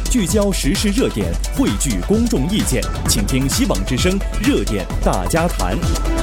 聚焦时事热点，汇聚公众意见，请听希望之声热点大家谈。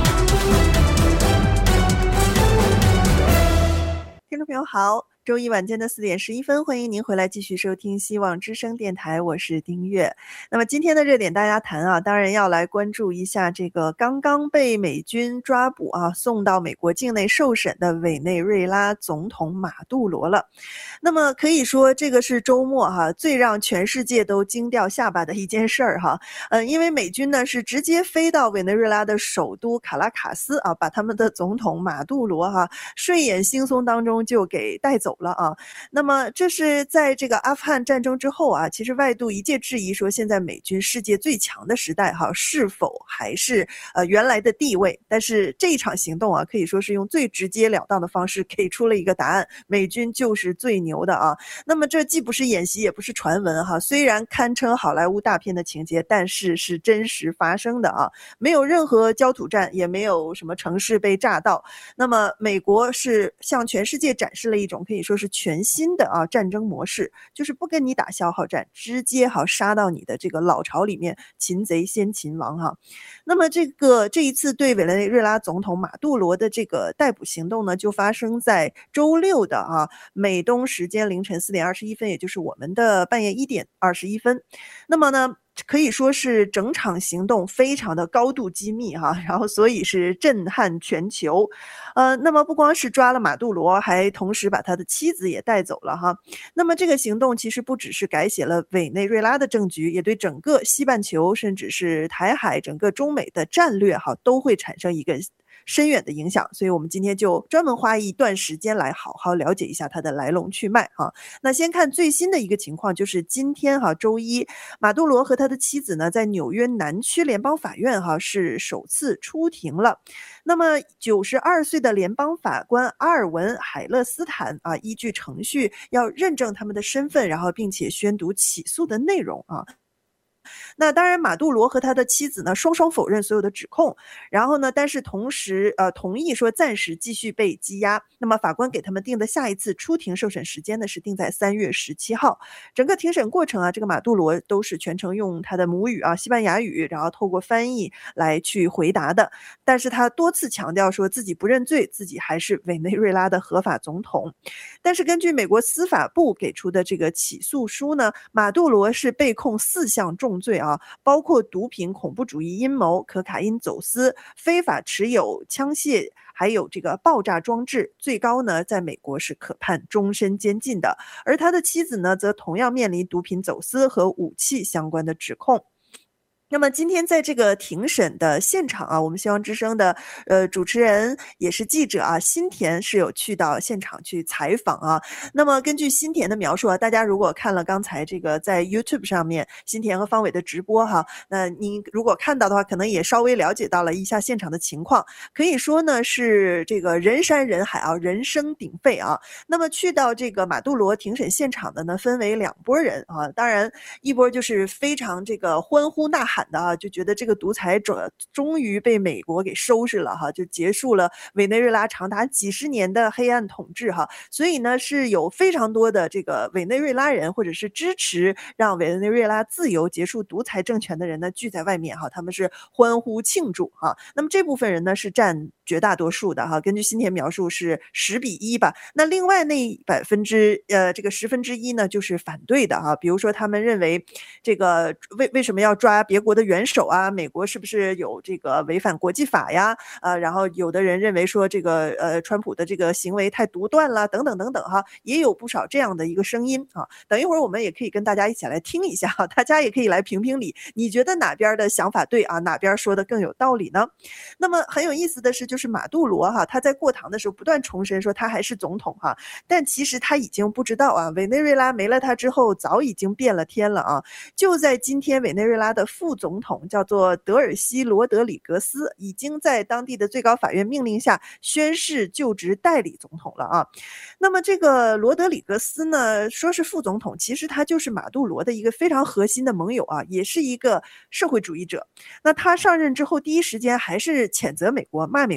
听众朋友好，周一晚间的4点11分，欢迎您回来继续收听希望之声电台，我是丁月。那么今天的热点大家谈啊，当然要来关注一下这个刚刚被美军抓捕啊，送到美国境内受审的委内瑞拉总统马杜罗了。那么可以说这个是周末最让全世界都惊掉下巴的一件事儿因为美军呢是直接飞到委内瑞拉的首都卡拉卡斯啊，把他们的总统马杜罗睡眼惺忪当中就给带走了啊。那么这是在这个阿富汗战争之后啊，其实外度一介质疑说现在美军世界最强的时代是否还是原来的地位，但是这一场行动啊，可以说是用最直截了当的方式给出了一个答案，美军就是最牛的啊。那么这既不是演习也不是传闻虽然堪称好莱坞大片的情节，但是是真实发生的啊，没有任何焦土战，也没有什么城市被炸到。那么美国是向全世界展示了一种可以说是全新的战争模式，就是不跟你打消耗战，直接杀到你的这个老巢里面，擒贼先擒王那么这一次对委内瑞拉总统马杜罗的这个逮捕行动呢，就发生在周六的美东时间凌晨4点21分，也就是我们的半夜1点21分。那么呢，可以说是整场行动非常的高度机密然后所以是震撼全球。那么不光是抓了马杜罗，还同时把他的妻子也带走了那么这个行动其实不只是改写了委内瑞拉的政局，也对整个西半球甚至是台海整个中美的战略都会产生一个深远的影响，所以我们今天就专门花一段时间来好好了解一下它的来龙去脉那先看最新的一个情况，就是今天周一，马杜罗和他的妻子呢在纽约南区联邦法院是首次出庭了。那么92岁的联邦法官阿尔文海勒斯坦依据程序要认证他们的身份，然后并且宣读起诉的内容那当然马杜罗和他的妻子呢双双否认所有的指控，然后呢但是同时同意说暂时继续被羁押。那么法官给他们定的下一次出庭受审时间呢是定在3月17号。整个庭审过程这个马杜罗都是全程用他的母语西班牙语，然后透过翻译来去回答的。但是他多次强调说自己不认罪，自己还是委内瑞拉的合法总统。但是根据美国司法部给出的这个起诉书呢，马杜罗是被控4项重罪包括毒品、恐怖主义阴谋、可卡因走私、非法持有枪械，还有这个爆炸装置，最高呢在美国是可判终身监禁的。而他的妻子呢则同样面临毒品走私和武器相关的指控。那么今天在这个庭审的现场我们希望之声的主持人也是记者新田是有去到现场去采访那么根据新田的描述大家如果看了刚才这个在 YouTube 上面新田和方伟的直播那您如果看到的话，可能也稍微了解到了一下现场的情况。可以说呢是这个人山人海人声鼎沸那么去到这个马杜罗庭审现场的呢分为2拨人当然一波就是非常这个欢呼呐喊的就觉得这个独裁者终于被美国给收拾了就结束了委内瑞拉长达几十年的黑暗统治所以呢是有非常多的这个委内瑞拉人或者是支持让委内瑞拉自由结束独裁政权的人呢聚在外面他们是欢呼庆祝那么这部分人呢是占绝大多数的根据新田描述是10比1吧。那另外那这个1/10呢就是反对的比如说他们认为这个为什么要抓别国的元首美国是不是有这个违反国际法呀然后有的人认为说这个川普的这个行为太独断了等等等等也有不少这样的一个声音等一会儿我们也可以跟大家一起来听一下大家也可以来评评理，你觉得哪边的想法对哪边说的更有道理呢？那么很有意思的是，就是马杜罗他在过堂的时候不断重申说他还是总统但其实他已经不知道委内瑞拉没了他之后早已经变了天了就在今天，委内瑞拉的副总统叫做德尔西罗德里格斯已经在当地的最高法院命令下宣誓就职代理总统了那么这个罗德里格斯呢说是副总统，其实他就是马杜罗的一个非常核心的盟友也是一个社会主义者。那他上任之后第一时间还是谴责美国，骂美国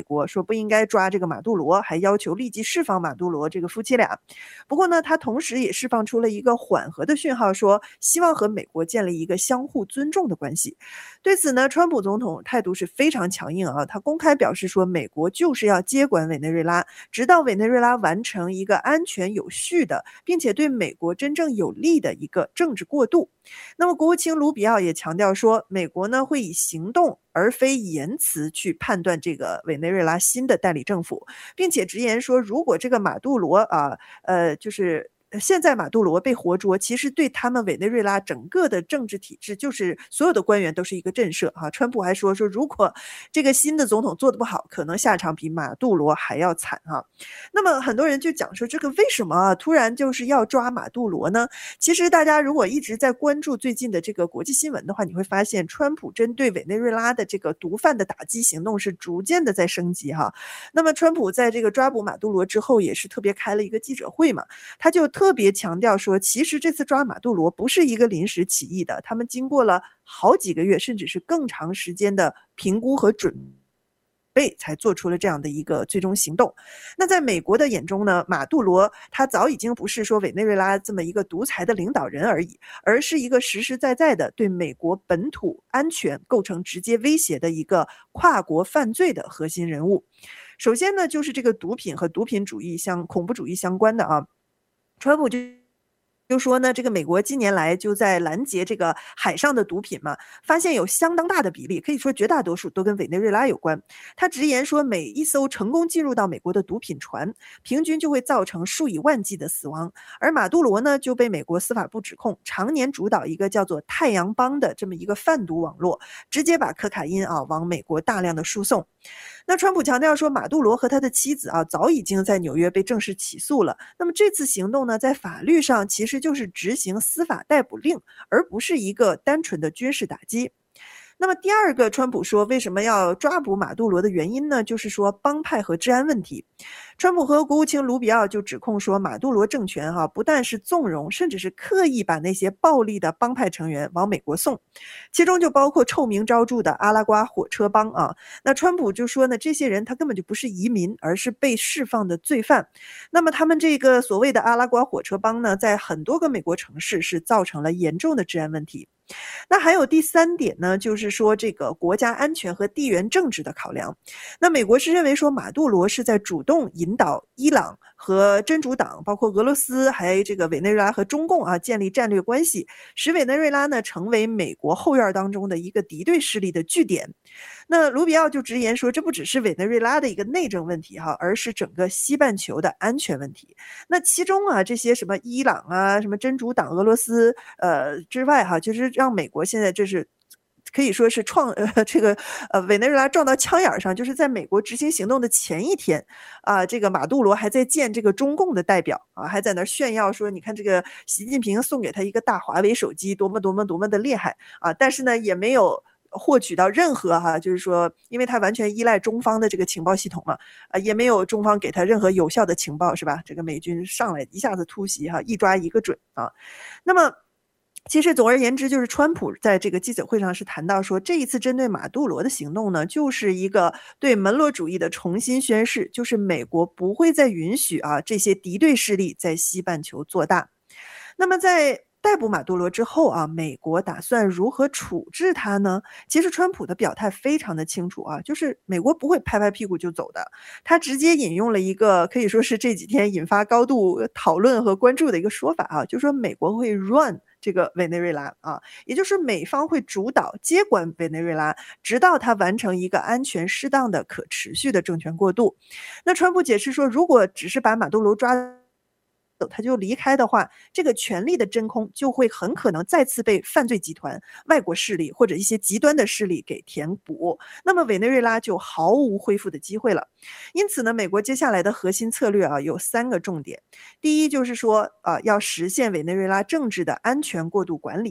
国，说不应该抓这个马杜罗，还要求立即释放马杜罗这个夫妻俩。不过呢，他同时也释放出了一个缓和的讯号，说希望和美国建立一个相互尊重的关系。对此呢，川普总统态度是非常强硬啊，他公开表示说，美国就是要接管委内瑞拉，直到委内瑞拉完成一个安全有序的，并且对美国真正有利的一个政治过渡。那么国务卿卢比奥也强调说，美国呢会以行动而非言辞去判断这个委内瑞拉新的代理政府，并且直言说，如果这个马杜罗就是现在马杜罗被活捉，其实对他们委内瑞拉整个的政治体制，就是所有的官员都是一个震慑啊。川普还说，如果这个新的总统做得不好，可能下场比马杜罗还要惨啊。那么很多人就讲说，这个为什么突然就是要抓马杜罗呢？其实大家如果一直在关注最近的这个国际新闻的话，你会发现川普针对委内瑞拉的这个毒贩的打击行动是逐渐的在升级哈。那么川普在这个抓捕马杜罗之后，也是特别开了一个记者会嘛，他就特别强调说，其实这次抓马杜罗不是一个临时起意的，他们经过了好几个月甚至是更长时间的评估和准备才做出了这样的一个最终行动。那在美国的眼中呢，马杜罗他早已经不是说委内瑞拉这么一个独裁的领导人而已，而是一个实实在在的对美国本土安全构成直接威胁的一个跨国犯罪的核心人物。首先呢，就是这个毒品和毒品主义恐怖主义相关的啊。川普就说呢，这个美国近年来就在拦截这个海上的毒品嘛，发现有相当大的比例，可以说绝大多数都跟委内瑞拉有关。他直言说，每一艘成功进入到美国的毒品船，平均就会造成数以万计的死亡。而马杜罗呢，就被美国司法部指控，常年主导一个叫做太阳帮的这么一个贩毒网络，直接把可卡因往美国大量的输送。那川普强调说，马杜罗和他的妻子早已经在纽约被正式起诉了。那么这次行动呢，在法律上其实就是执行司法逮捕令，而不是一个单纯的军事打击。那么第二个，川普说为什么要抓捕马杜罗的原因呢，就是说帮派和治安问题。川普和国务卿卢比奥就指控说，马杜罗政权不但是纵容，甚至是刻意把那些暴力的帮派成员往美国送，其中就包括臭名昭著的阿拉瓜火车帮啊。那川普就说呢，这些人他根本就不是移民，而是被释放的罪犯。那么他们这个所谓的阿拉瓜火车帮呢，在很多个美国城市是造成了严重的治安问题。那还有第三点呢，就是说这个国家安全和地缘政治的考量。那美国是认为说，马杜罗是在主动引导伊朗和真主党，包括俄罗斯，还这个委内瑞拉和中共建立战略关系，使委内瑞拉呢成为美国后院当中的一个敌对势力的据点。那卢比奥就直言说，这不只是委内瑞拉的一个内政问题而是整个西半球的安全问题。那其中这些什么伊朗什么真主党、俄罗斯之外就是让美国现在这是可以说是委内瑞拉撞到枪眼上，就是在美国执行行动的前一天这个马杜罗还在见这个中共的代表还在那炫耀说，你看这个习近平送给他一个大华为手机多么多么多么的厉害但是呢也没有获取到任何就是说，因为他完全依赖中方的这个情报系统嘛也没有中方给他任何有效的情报，是吧？这个美军上来一下子突袭一抓一个准那么其实总而言之，就是川普在这个记者会上是谈到说，这一次针对马杜罗的行动呢，就是一个对门罗主义的重新宣示，就是美国不会再允许这些敌对势力在西半球做大。那么在逮捕马杜罗之后美国打算如何处置他呢？其实川普的表态非常的清楚就是美国不会拍拍屁股就走的。他直接引用了一个可以说是这几天引发高度讨论和关注的一个说法就是说美国会 run 这个委内瑞拉也就是美方会主导接管委内瑞拉，直到它完成一个安全适当的可持续的政权过渡。那川普解释说，如果只是把马杜罗抓他就离开的话，这个权力的真空就会很可能再次被犯罪集团、外国势力或者一些极端的势力给填补，那么委内瑞拉就毫无恢复的机会了。因此呢，美国接下来的核心策略有3个重点。第一就是说要实现委内瑞拉政治的安全过渡管理。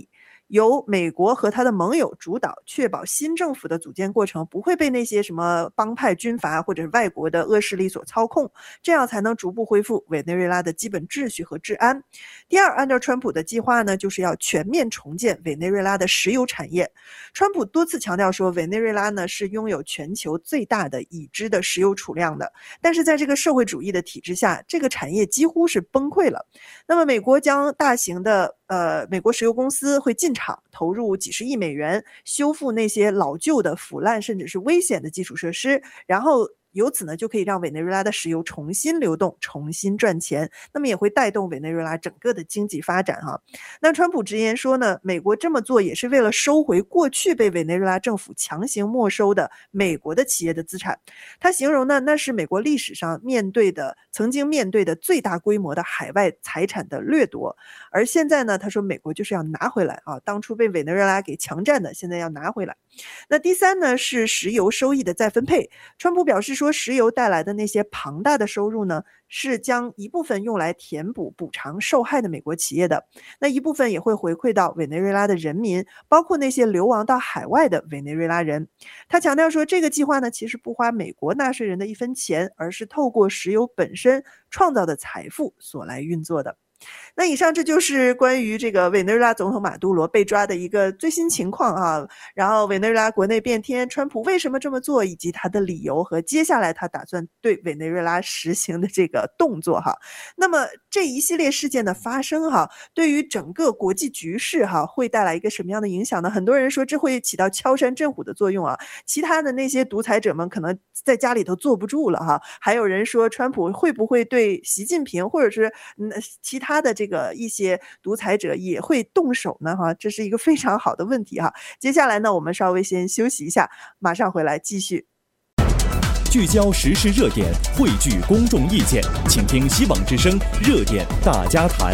由美国和他的盟友主导，确保新政府的组建过程不会被那些什么帮派军阀或者外国的恶势力所操控，这样才能逐步恢复委内瑞拉的基本秩序和治安。第二，按照川普的计划呢，就是要全面重建委内瑞拉的石油产业。川普多次强调说，委内瑞拉呢是拥有全球最大的已知的石油储量的，但是在这个社会主义的体制下，这个产业几乎是崩溃了。那么美国将大型的美国石油公司会进场投入几十亿美元，修复那些老旧的腐烂甚至是危险的基础设施，然后由此呢，就可以让委内瑞拉的石油重新流动，重新赚钱，那么也会带动委内瑞拉整个的经济发展哈。那川普直言说呢，美国这么做也是为了收回过去被委内瑞拉政府强行没收的美国的企业的资产。他形容呢，那是美国历史上曾经面对的最大规模的海外财产的掠夺，而现在呢，他说美国就是要拿回来啊，当初被委内瑞拉给强占的，现在要拿回来。那第三呢，是石油收益的再分配。川普表示说，石油带来的那些庞大的收入呢，是将一部分用来填补补偿受害的美国企业的，那一部分也会回馈到委内瑞拉的人民，包括那些流亡到海外的委内瑞拉人。他强调说，这个计划呢，其实不花美国纳税人的一分钱，而是透过石油本身创造的财富所来运作的。那以上这就是关于这个委内瑞拉总统马杜罗被抓的一个最新情况啊，然后委内瑞拉国内变天，川普为什么这么做，以及他的理由和接下来他打算对委内瑞拉实行的这个动作哈。那么这一系列事件的发生哈，对于整个国际局势哈会带来一个什么样的影响呢？很多人说这会起到敲山震虎的作用啊，其他的那些独裁者们可能在家里头坐不住了哈。还有人说川普会不会对习近平或者是其他的这个一些独裁者也会动手呢哈，这是一个非常好的问题哈。接下来呢，我们稍微先休息一下，马上回来继续。 聚焦时事热点，汇聚公众意见，请听希望之声热点大家谈。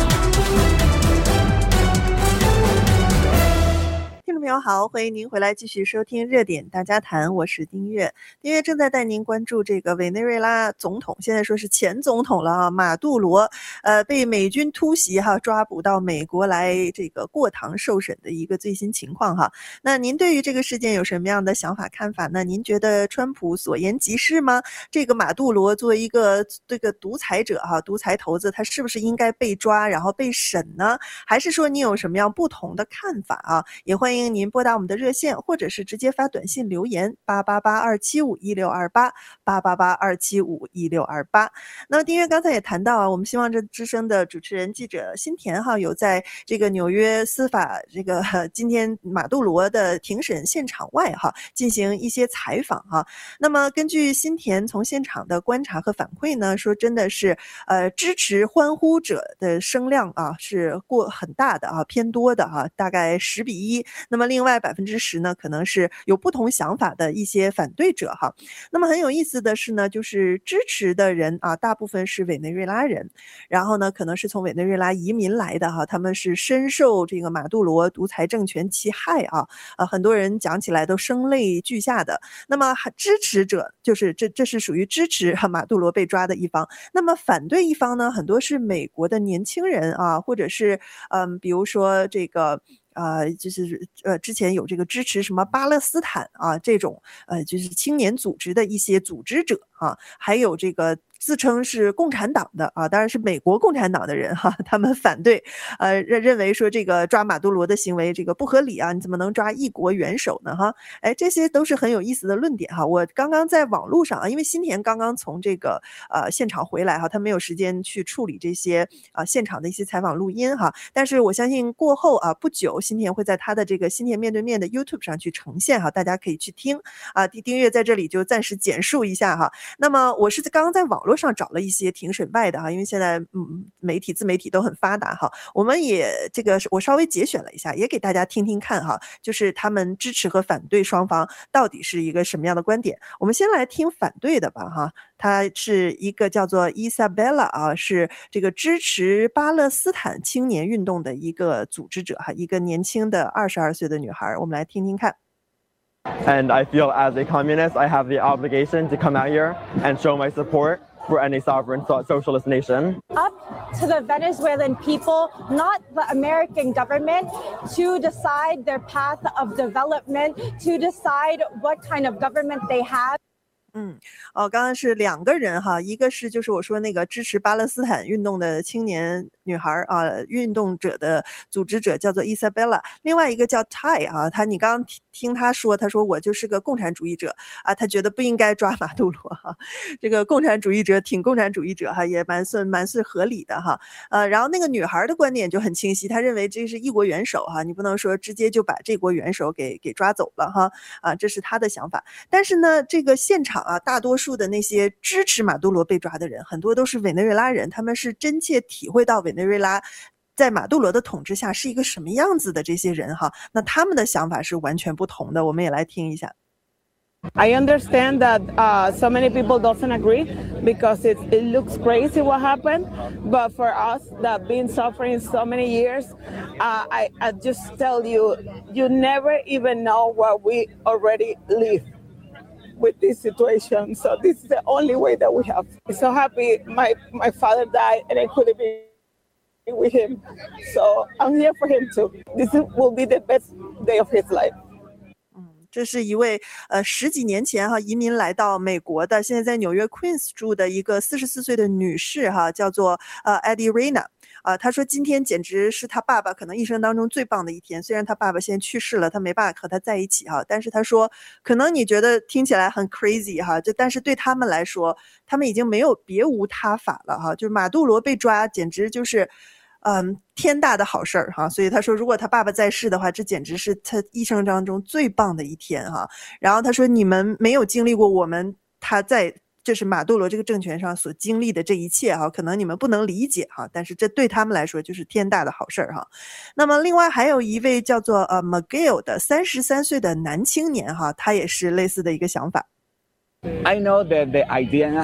听众朋友好，欢迎您回来继续收听热点大家谈，我是丁月。丁月正在带您关注这个委内瑞拉总统，现在说是前总统了啊，马杜罗，被美军突袭哈，抓捕到美国来这个过堂受审的一个最新情况哈。那您对于这个事件有什么样的想法看法呢？您觉得川普所言极是吗？这个马杜罗作为一个这个独裁者哈，独裁头子，他是不是应该被抓然后被审呢？还是说你有什么样不同的看法啊？也欢迎您拨打我们的热线，或者是直接发短信留言888-275-1628，888-275-1628。那么丁月刚才也谈到啊，我们希望这之声的主持人记者新田哈，有在这个纽约司法这个今天马杜罗的庭审现场外哈进行一些采访哈。那么根据新田从现场的观察和反馈呢，说真的是支持欢呼者的声量啊是很大的啊，偏多的啊，大概10:1。那么另外10%呢，可能是有不同想法的一些反对者哈。那么很有意思的是呢，就是支持的人啊，大部分是委内瑞拉人，然后呢，可能是从委内瑞拉移民来的哈，他们是深受这个马杜罗独裁政权其害啊，很多人讲起来都声泪俱下的。那么支持者就是这是属于支持马杜罗被抓的一方，那么反对一方呢，很多是美国的年轻人啊，或者是比如说这个。就是之前有这个支持什么巴勒斯坦啊这种就是青年组织的一些组织者啊，还有这个自称是共产党的啊，当然是美国共产党的人哈，他们反对认为说这个抓马杜罗的行为这个不合理啊，你怎么能抓一国元首呢哈？哎，这些都是很有意思的论点哈。我刚刚在网络上啊，因为新田刚刚从这个现场回来哈，他没有时间去处理这些现场的一些采访录音哈，但是我相信过后啊不久新田会在他的这个新田面对面的 YouTube 上去呈现哈，大家可以去听啊。丁月在这里就暂时简述一下哈。那么我是刚刚在网络上找了一些庭审外的哈，因为现在自媒体都很发达哈，我们也这个我稍微节选了一下，也给大家听听看哈，就是他们支持和反对双方到底是一个什么样的观点。我们先来听反对的吧哈，他是一个叫做 Isabella 啊，是这个支持巴勒斯坦青年运动的一个组织者哈，一个年轻的22岁的女孩，我们来听听看。 And I feel as a communist, I have the obligation to come out here and show my support for any sovereign socialist nation. Up to the Venezuelan people, not the American government, to decide their path of development, to decide what kind of government they have. 刚刚是2个人哈，一个是就是我说那个支持巴勒斯坦运动的青年女孩运动者的组织者叫做 Isabella， 另外一个叫 Tai 啊，你刚刚听他说我就是个共产主义者啊，他觉得不应该抓马杜罗哈，这个共产主义者挺共产主义者哈，也蛮是合理的哈。然后那个女孩的观点就很清晰，她认为这是一国元首哈，你不能说直接就把这国元首给抓走了哈，这是她的想法。但是呢，这个现场大多数的那些支持马杜罗被抓的人，很多都是委内瑞拉人，他们是真切体会到委内瑞拉在马杜罗的统治下是一个什么样子的这些人哈，那他们的想法是完全不同的，我们也来听一下。 I understand that so many people doesn't agree because it looks crazy what happened, but for us that been suffering so many years, I just tell you, you never even know what we already live with this situation. So this is the only way that we have. I'm so happy my father died and I couldn't be with him. So I'm here for him too. This will be the best day of his life. 这是一位10几年前移民来到美国的，现在在纽约 Queens 住的一个44岁的女士叫做Eddie Reyna。他说今天简直是他爸爸可能一生当中最棒的一天，虽然他爸爸现在去世了，他没办法和他在一起但是他说可能你觉得听起来很 crazy 但是对他们来说，他们已经别无他法了就是马杜罗被抓简直就是天大的好事儿所以他说如果他爸爸在世的话，这简直是他一生当中最棒的一天然后他说你们没有经历过他在就是马杜罗这个政权上所经历的这一切可能你们不能理解但是这对他们来说就是天大的好事儿那么另外还有一位叫做McGill 的33岁的男青年他也是类似的一个想法。 I know that the idea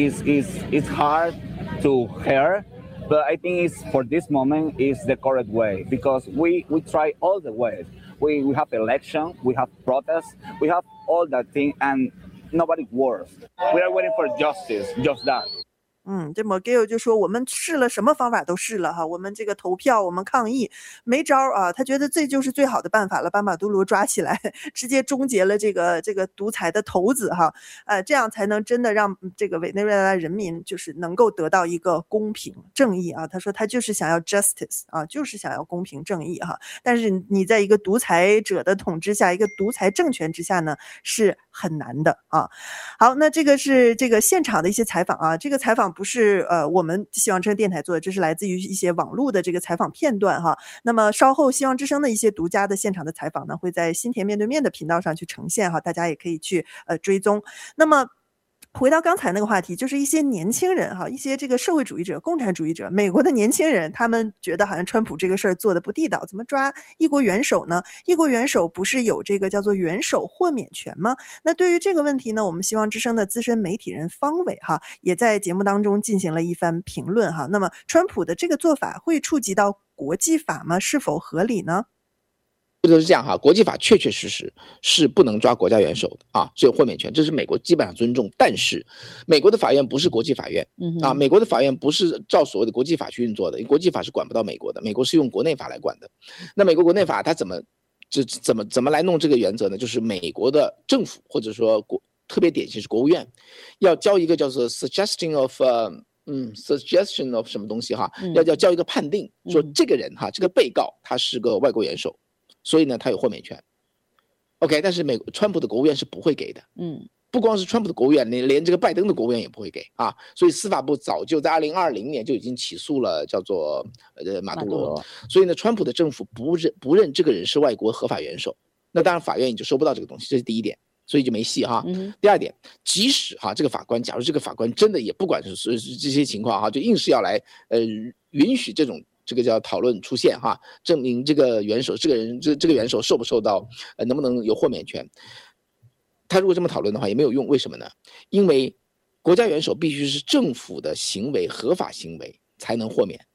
is hard to hear, but I think it's for this moment is the correct way because we try all the ways. We have election, we have protests, we have all that thing, and nobody works. We are waiting for justice, just that. 这 McGill 就说我们试了什么方法都试了我们这个投票我们抗议没招他觉得这就是最好的办法了，把马杜罗抓起来直接终结了这个独裁的头子这样才能真的让这个委内瑞拉人民就是能够得到一个公平正义他说他就是想要 justice 就是想要公平正义但是你在一个独裁者的统治下，一个独裁政权之下呢是很难的好，那这个是这个现场的一些采访这个采访不是我们希望之声电台做的，这是来自于一些网络的这个采访片段那么稍后希望之声的一些独家的现场的采访呢，会在新田面对面的频道上去呈现大家也可以去追踪。那么回到刚才那个话题，就是一些年轻人一些这个社会主义者、共产主义者，美国的年轻人，他们觉得好像川普这个事儿做的不地道，怎么抓一国元首呢？一国元首不是有这个叫做元首豁免权吗？那对于这个问题呢，我们希望之声的资深媒体人方伟也在节目当中进行了一番评论那么川普的这个做法会触及到国际法吗？是否合理呢？ 就是这样国际法确实是不能抓国家元首的是有豁免权，这是美国基本上尊重。但是美国的法院不是国际法院美国的法院不是照所谓的国际法去运作的，国际法是管不到美国的，美国是用国内法来管的。那美国国内法它怎么来弄这个原则呢？就是美国的政府或者说特别典型是国务院要交一个叫做 suggestion of 什么东西要交一个判定，说这个人这个被告他是个外国元首，所以呢他有豁免权。 OK， 但是川普的国务院是不会给的不光是川普的国务院，连这个拜登的国务院也不会给所以司法部早就在2020年就已经起诉了叫做马杜罗，所以呢川普的政府不认这个人是外国合法元首，那当然法院也就收不到这个东西，这是第一点，所以就没戏第二点，即使这个法官，假如这个法官真的也不管是这些情况就硬是要来允许这种这个叫讨论出现证明这个元首这个元首受不受到能不能有豁免权，他如果这么讨论的话也没有用。为什么呢？因为国家元首必须是政府的行为合法行为才能豁免，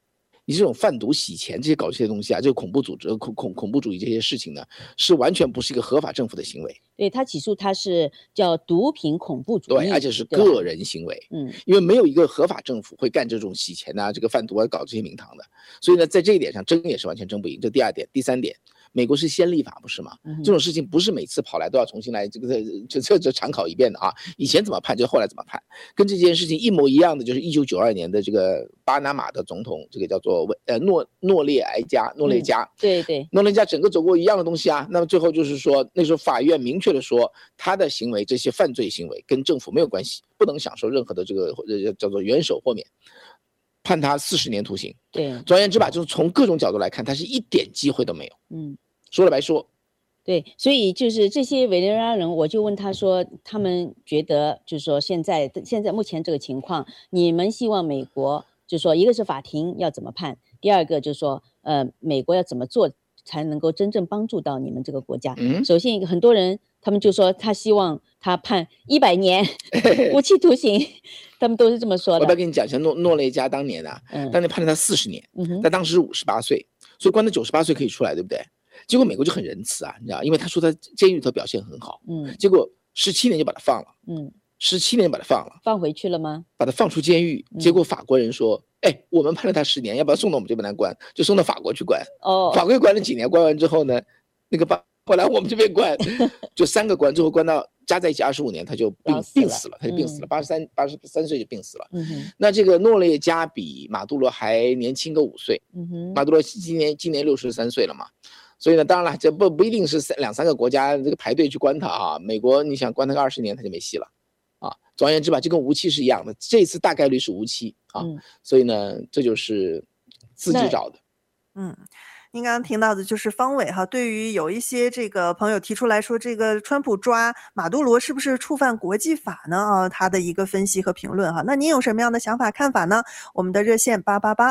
你这种贩毒洗钱这些搞这些东西啊，这个恐怖组织恐怖主义这些事情呢，是完全不是一个合法政府的行为。 对，他起诉他是叫毒品恐怖主义， 对，而且是个人行为。因为没有一个合法政府会干这种洗钱啊、这个贩毒啊、搞这些名堂的。所以呢，在这一点上争也是完全争不赢。这第二点，第三点。美国是先立法不是吗？这种事情不是每次跑来都要重新来这常考一遍的啊！以前怎么判就后来怎么判，跟这件事情一模一样的就是1992年的这个巴拿马的总统，这个叫做诺列加， 对对， 诺列加整个走过一样的东西啊。那么最后就是说，那时候法院明确的说，他的行为这些犯罪行为跟政府没有关系，不能享受任何的这个叫做元首豁免。判他40年徒刑。 对， 总而言之吧，就是从各种角度来看，他是一点机会都没有。说了白说。 对，所以就是这些委内瑞拉人，我就问他说，他们觉得就是说现在目前这个情况，你们希望美国就是说，一个是法庭要怎么判，第二个就是说，美国要怎么做才能够真正帮助到你们这个国家。首先，很多人他们就说他希望他判100年无期徒刑，他们都是这么说的。 我不要跟你讲一下诺列加当年啊，当年判了他40年，他当时是58岁，所以关他98岁可以出来，对不对？结果美国就很仁慈啊，你知道，因为他说他监狱里头表现很好，结果17年就把他放了，17年把他放了， 放回去了吗？ 把他放出监狱，结果法国人说，我们判了他10年，要不要送到我们这边来关？就送到法国去关。法国关了几年，关完之后呢，那个后来我们这边关，就3个关，最后关到加在一起25年，他就病死了，他就病死了，83岁就病死了。那这个诺列加比马杜罗还年轻个5岁，马杜罗今年63岁了嘛。所以呢，当然了，这不一定是2-3个国家这个排队去关他啊。美国你想关他个20年，他就没戏了啊。总而言之吧，就跟无期是一样的，这次大概率是无期啊。所以呢，这就是自己找的。 您刚刚听到的就是方伟哈，对于有一些这个朋友提出来说，这个川普抓马杜罗是不是触犯国际法呢？他的一个分析和评论哈。那您有什么样的想法看法呢？我们的热线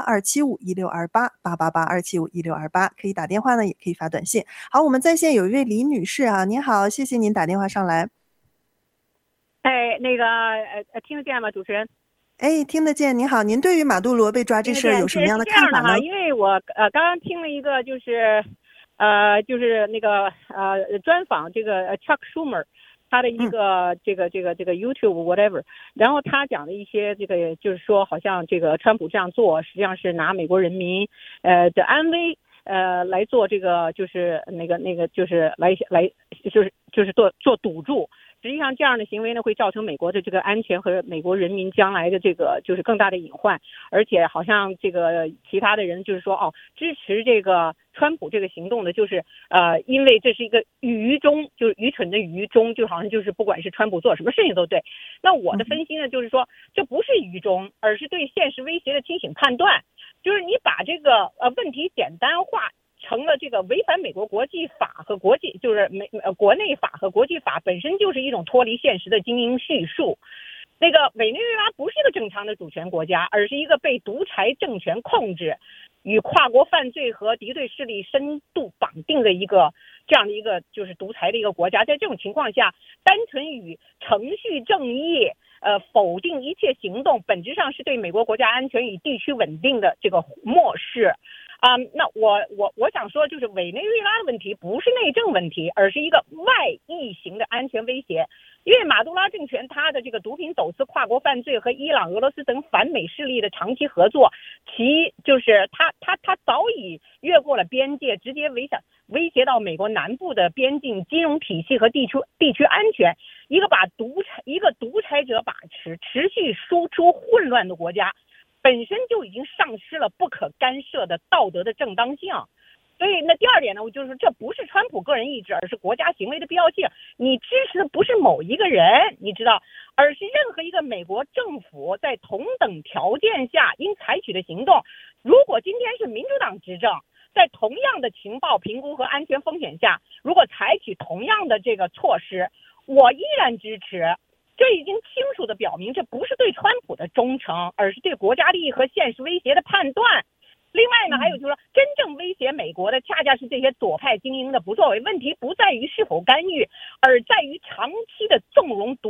888-275-1628，888-275-1628，可以打电话呢，也可以发短信。好，我们在线有一位李女士啊，您好，谢谢您打电话上来。 听得见吗，主持人？ 听得见。您好，您对于马杜罗被抓这事有什么样的看法呢？ 因为我刚刚听了一个就是那个专访这个 Chuck Schumer 他的一个这个 YouTube whatever， 然后他讲的一些这个就是说好像这个川普这样做实际上是拿美国人民的安危来做这个就是那个就是来就是做赌注。实际上这样的行为呢，会造成美国的这个安全和美国人民将来的这个就是更大的隐患，而且好像这个其他的人就是说支持这个川普这个行动的，就是因为这是一个愚忠，就是愚蠢的愚忠，就好像就是不管是川普做什么事情都对。那我的分析呢，就是说这不是愚忠，而是对现实威胁的清醒判断，就是你把这个问题简单化。成了这个违反美国国际法和国内法和国际法本身就是一种脱离现实的精英叙述。那个委内瑞拉不是一个正常的主权国家，而是一个被独裁政权控制、与跨国犯罪和敌对势力深度绑定的这样的一个就是独裁的一个国家。在这种情况下，单纯与程序正义否定一切行动，本质上是对美国国家安全与地区稳定的这个漠视。那我想说，就是委内瑞拉的问题不是内政问题，而是一个外溢型的安全威胁。因为马杜拉政权它的这个毒品走私、跨国犯罪和伊朗、俄罗斯等反美势力的长期合作，其就是它早已越过了边界，直接威胁到美国南部的边境、金融体系和地区安全。一个独裁者把持续输出混乱的国家，本身就已经丧失了不可干涉的道德的正当性。所以那第二点呢，我就是说这不是川普个人意志，而是国家行为的必要性。你支持的不是某一个人，你知道，而是任何一个美国政府在同等条件下应采取的行动。如果今天是民主党执政，在同样的情报评估和安全风险下，如果采取同样的这个措施，我依然支持。这已经清楚地表明，这不是对川普的忠诚，而是对国家利益和现实威胁的判断。另外呢，还有就是说，真正威胁美国的恰恰是这些左派精英的不作为。问题不在于是否干预，而在于长期的纵容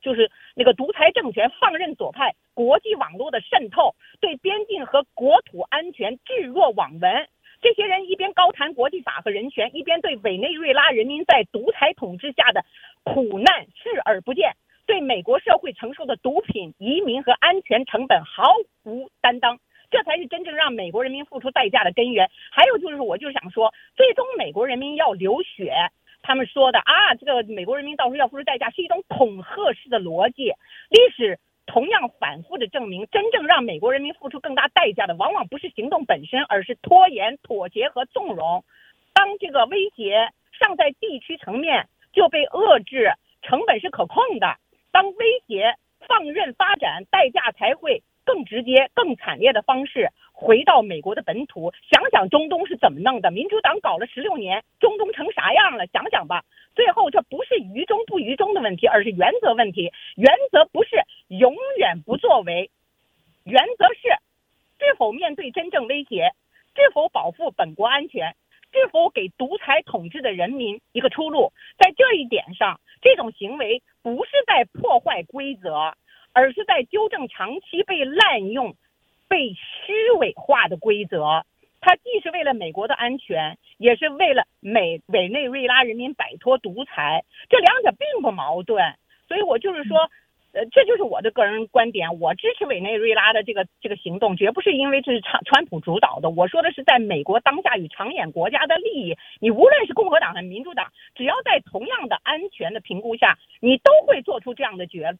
就是那个独裁政权放任左派国际网络的渗透，对边境和国土安全置若罔闻。这些人一边高谈国际法和人权，一边对委内瑞拉人民在独裁统治下的苦难视而不见，对美国社会承受的毒品、移民和安全成本毫无担当。这才是真正让美国人民付出代价的根源。还有就是，我就想说，最终美国人民要流血，他们说的这个美国人民到时候要付出代价，是一种恐吓式的逻辑。历史同样反复的证明，真正让美国人民付出更大代价的，往往不是行动本身，而是拖延、妥协和纵容。当这个威胁尚在地区层面就被遏制，成本是可控的；当威胁放任发展，代价才会更直接、更惨烈的方式回到美国的本土。想想中东是怎么弄的，民主党搞了16年，中东成啥样了？想想吧。最后这不是于中不于中的问题，而是原则问题。原则不是永远不作为，原则是否面对真正威胁，是否保护本国安全，是否给独裁统治的人民一个出路。在这一点上，这种行为不是在破坏规则，而是在纠正长期被滥用、被虚伪化的规则。它既是为了美国的安全，也是为了委内瑞拉人民摆脱独裁，这两者并不矛盾。所以我就是说，这就是我的个人观点，我支持委内瑞拉的这个行动，绝不是因为这是川普主导的。我说的是在美国当下与长远国家的利益，你无论是共和党还是民主党，只要在同样的安全的评估下，你都会做出这样的决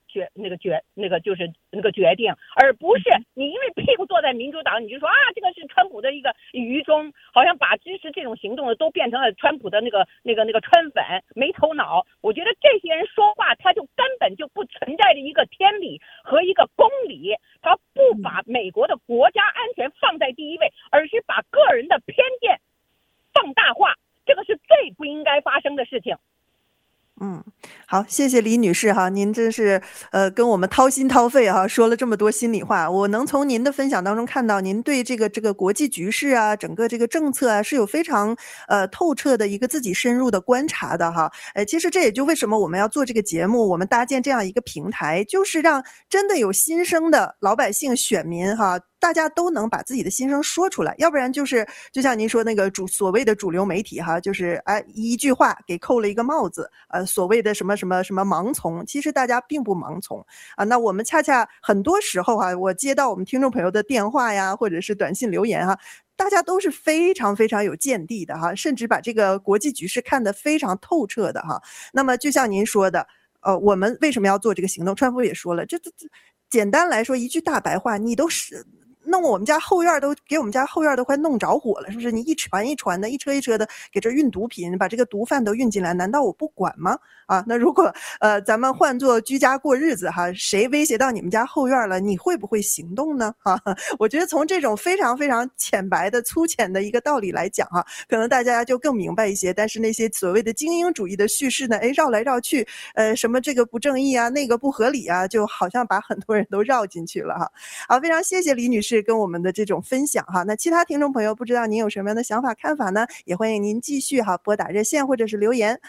定，而不是你因为屁股坐在民主党，你就说这个是川普的一个愚忠，好像把支持这种行动的都变成了川普的那个川粉，没头脑。我觉得这些人说话，他就根本就不存在着一个天理和一个公理，他不把美国的国家安全放在第一位，而是把个人的偏见放大化，这个是最不应该发生的事情。 好，谢谢李女士哈，您真是跟我们掏心掏肺哈，说了这么多心里话。我能从您的分享当中看到，您对这个国际局势啊，整个这个政策啊，是有非常透彻的一个自己深入的观察的哈。其实这也就为什么我们要做这个节目，我们搭建这样一个平台，就是让真的有心声的老百姓、选民哈，大家都能把自己的心声说出来，要不然就是就像您说那个所谓的主流媒体哈，就是一句话给扣了一个帽子，所谓的什么盲从，其实大家并不盲从啊。那我们恰恰很多时候我接到我们听众朋友的电话呀，或者是短信留言哈，大家都是非常非常有见地的哈，甚至把这个国际局势看得非常透彻的哈。那么就像您说的，我们为什么要做这个行动？川普也说了，这简单来说一句大白话，你都是弄我们家后院都给我们家后院都快弄着火了，是不是？你一船一船的，一车一车的给这运毒品，把这个毒贩都运进来，难道我不管吗？那如果咱们换作居家过日子哈，谁威胁到你们家后院了，你会不会行动呢？我觉得从这种非常非常浅白的粗浅的一个道理来讲可能大家就更明白一些。但是那些所谓的精英主义的叙事呢，绕来绕去，什么这个不正义啊，那个不合理啊，就好像把很多人都绕进去了哈。好，非常谢谢李女士跟我们的这种分享哈。那其他听众朋友不知道您有什么样的想法看法呢？也欢迎您继续拨打热线或者是留言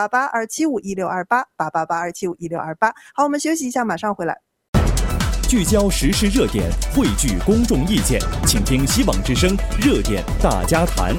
888-275-1628，888-275-1628。好，我们休息一下，马上回来。 聚焦时事热点，汇聚公众意见，请听希望之声热点大家谈。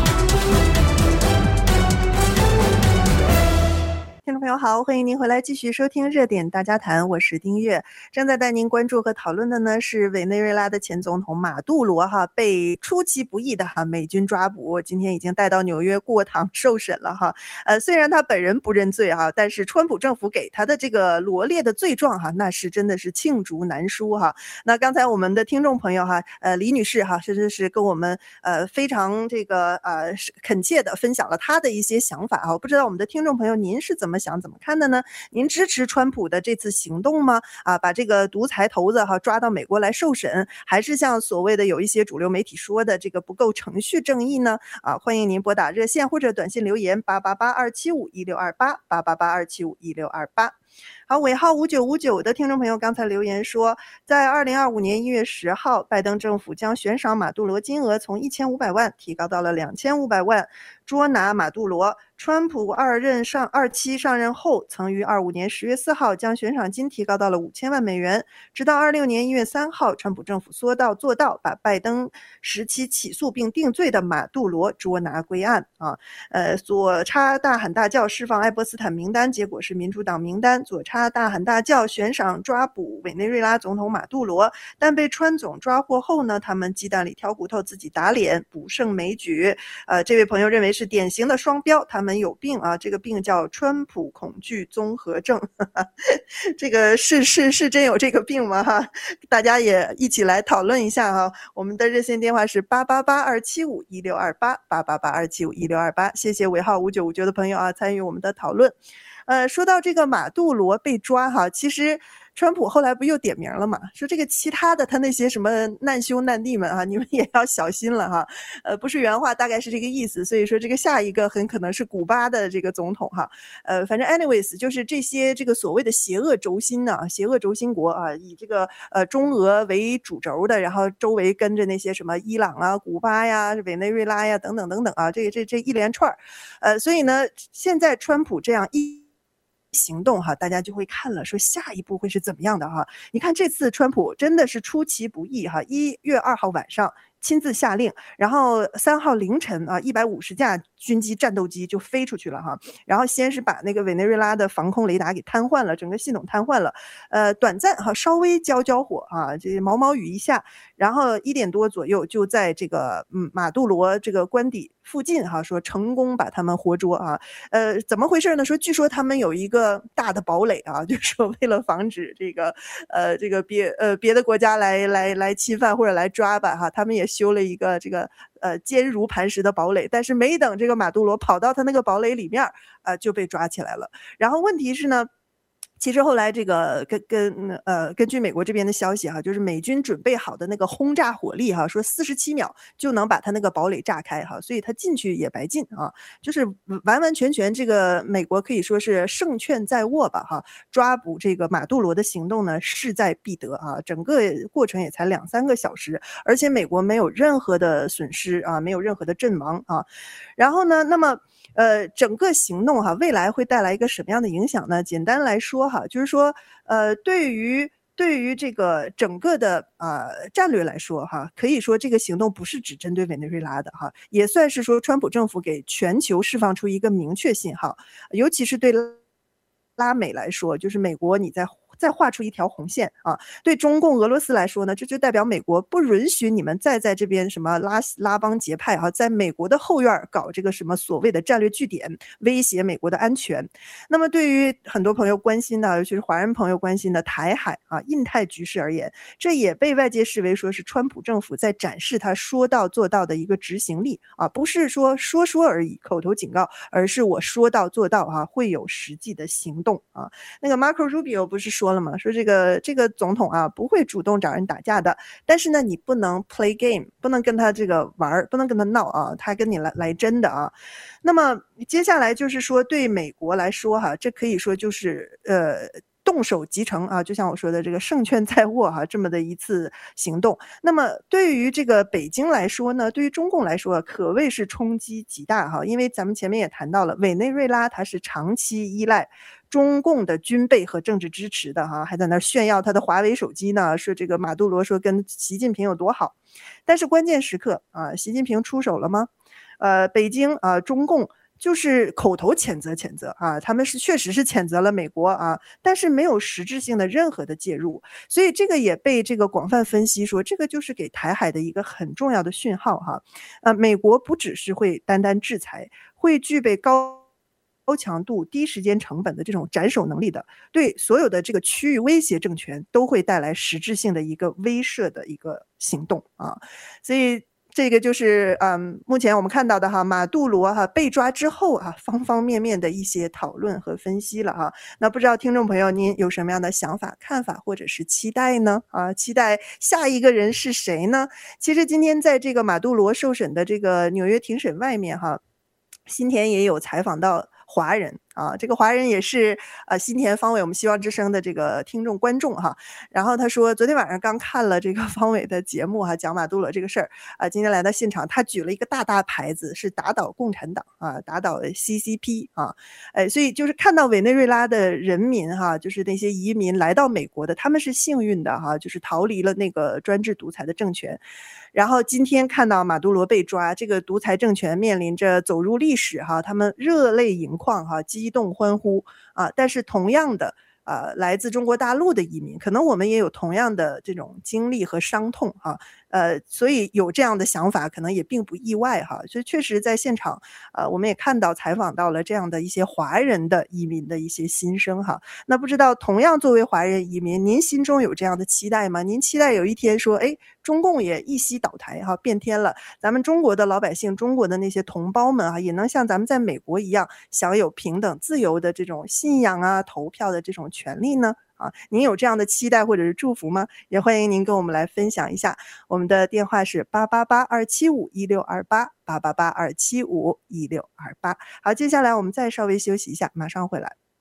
听众朋友好，欢迎您回来继续收听热点大家谈，我是丁月。正在带您关注和讨论的呢是委内瑞拉的前总统马杜罗被出其不意的美军抓捕，今天已经带到纽约过堂受审了虽然他本人不认罪但是川普政府给他的这个罗列的罪状那是真的是罄竹难书那刚才我们的听众朋友李女士甚至是跟我们非常这个恳切的分享了他的一些想法我不知道我们的听众朋友您是怎么想怎么看的呢？您支持川普的这次行动吗？把这个独裁头子抓到美国来受审，还是像所谓的有一些主流媒体说的这个不够程序正义呢？欢迎您拨打热线或者短信留言888-275-1628，888-275-1628。 好，尾号5959的听众朋友刚才留言说，在2025年1月10号，拜登政府将悬赏马杜罗金额从1500万提高到了2500万，捉拿马杜罗。川普二期上任后，曾于25年10月4号将悬赏金提高到了5000万美元，直到26年1月3号，川普政府说到做到，把拜登时期起诉并定罪的马杜罗捉拿归案啊。左插大喊大叫释放爱泼斯坦名单，结果是民主党名单；左插大喊大叫悬赏抓捕委内瑞拉总统马杜罗，但被川总抓获后呢，他们鸡蛋里挑骨头，自己打脸，不胜枚举。这位朋友认为是典型的双标，他们有病啊，这个病叫川普恐惧综合症。这个是真有这个病吗？哈，大家也一起来讨论一下哈。我们的热线电话是888-275-1628 888-275-1628，谢谢尾号5959的朋友啊参与我们的讨论。说到这个马杜罗被抓哈，其实川普后来不又点名了嘛，说这个其他的他那些什么难兄难弟们啊，你们也要小心了哈。不是原话，大概是这个意思。所以说这个下一个很可能是古巴的这个总统哈。反正 anyways 就是这些这个所谓的邪恶轴心呢，邪恶轴心国啊，以这个中俄为主轴的，然后周围跟着那些什么伊朗啊、古巴呀、委内瑞拉呀等等等等啊，这一连串所以呢，现在川普这样行动哈，大家就会看了，说下一步会是怎么样的哈。你看这次川普真的是出其不意哈，1月2号晚上亲自下令，然后3号凌晨啊，150架军机战斗机就飞出去了哈。然后先是把那个委内瑞拉的防空雷达给瘫痪了，整个系统瘫痪了。短暂哈稍微交火啊，这毛毛雨一下，然后1点多左右就在这个马杜罗这个官邸附近哈，说成功把他们活捉啊。怎么回事呢？说据说他们有一个大的堡垒啊，就是说为了防止这个别的国家来侵犯或者来抓吧哈，他们也修了一个这个坚如磐石的堡垒，但是没等这个马杜罗跑到他那个堡垒里面就被抓起来了。然后问题是呢，其实后来这个根据美国这边的消息哈，就是美军准备好的那个轰炸火力哈，说47秒就能把他那个堡垒炸开哈，所以他进去也白进啊，就是完完全全这个美国可以说是胜券在握吧哈，抓捕这个马杜罗的行动呢势在必得啊，整个过程也才2-3个小时，而且美国没有任何的损失啊，没有任何的阵亡啊，然后呢，那么整个行动哈，未来会带来一个什么样的影响呢？简单来说哈，就是说对于这个整个的战略来说哈，可以说这个行动不是只针对委内瑞拉的哈，也算是说川普政府给全球释放出一个明确信号，尤其是对拉美来说，就是美国你再画出一条红线啊，对中共俄罗斯来说呢，这就代表美国不允许你们再在这边什么拉帮结派啊，在美国的后院搞这个什么所谓的战略据点，威胁美国的安全。那么对于很多朋友关心的，尤其是华人朋友关心的台海啊、印太局势而言，这也被外界视为说是川普政府在展示他说到做到的一个执行力啊，不是说而已，口头警告，而是我说到做到啊，会有实际的行动啊。那个 Marco Rubio 不是说了吗？说这个总统啊不会主动找人打架的，但是呢你不能 play game， 不能跟他这个玩，不能跟他闹啊，他跟你来真的啊。那么接下来就是说对美国来说哈，这可以说就是动手即成啊，就像我说的这个胜券在握哈，这么的一次行动。那么对于这个北京来说呢，对于中共来说可谓是冲击极大哈，因为咱们前面也谈到了，委内瑞拉它是长期依赖中共的军备和政治支持的哈，还在那炫耀他的华为手机呢，说这个马杜罗说跟习近平有多好。但是关键时刻啊，习近平出手了吗？北京啊，中共就是口头谴责啊，他们确实是谴责了美国啊，但是没有实质性的任何的介入，所以这个也被这个广泛分析说，这个就是给台海的一个很重要的讯号哈。美国不只是会单单制裁，会具备高强度、低时间成本的这种斩首能力的，对所有的这个区域威胁政权都会带来实质性的一个威慑的一个行动啊，所以。这个就是目前我们看到的哈，马杜罗哈被抓之后啊，方方面面的一些讨论和分析了哈。那不知道听众朋友您有什么样的想法、看法或者是期待呢？期待下一个人是谁呢？其实今天在这个马杜罗受审的这个纽约庭审外面哈，新田也有采访到华人啊，这个华人也是新田方伟我们希望之声的这个听众观众哈。然后他说昨天晚上刚看了这个方伟的节目哈，讲马杜罗这个事儿啊，今天来到现场，他举了一个大牌子，是打倒共产党啊，打倒 CCP 啊，所以就是看到委内瑞拉的人民哈，就是那些移民来到美国的，他们是幸运的哈，就是逃离了那个专制独裁的政权。然后今天看到马杜罗被抓，这个独裁政权面临着走入历史哈，他们热泪盈眶哈，激动欢呼啊！但是同样的来自中国大陆的移民，可能我们也有同样的这种经历和伤痛哈，所以有这样的想法可能也并不意外哈。所以确实在现场我们也看到采访到了这样的一些华人的移民的一些心声哈。那不知道同样作为华人移民，您心中有这样的期待吗？您期待有一天说中共也一夕倒台哈，变天了，咱们中国的老百姓，中国的那些同胞们啊，也能像咱们在美国一样享有平等自由的这种信仰啊、投票的这种权利呢？啊，您有这样的期待或者是祝福吗？也欢迎您跟我们来分享一下。我们的电话是888-275-1628，888-275-1628。好，接下来我们再稍微休息一下，马上回来。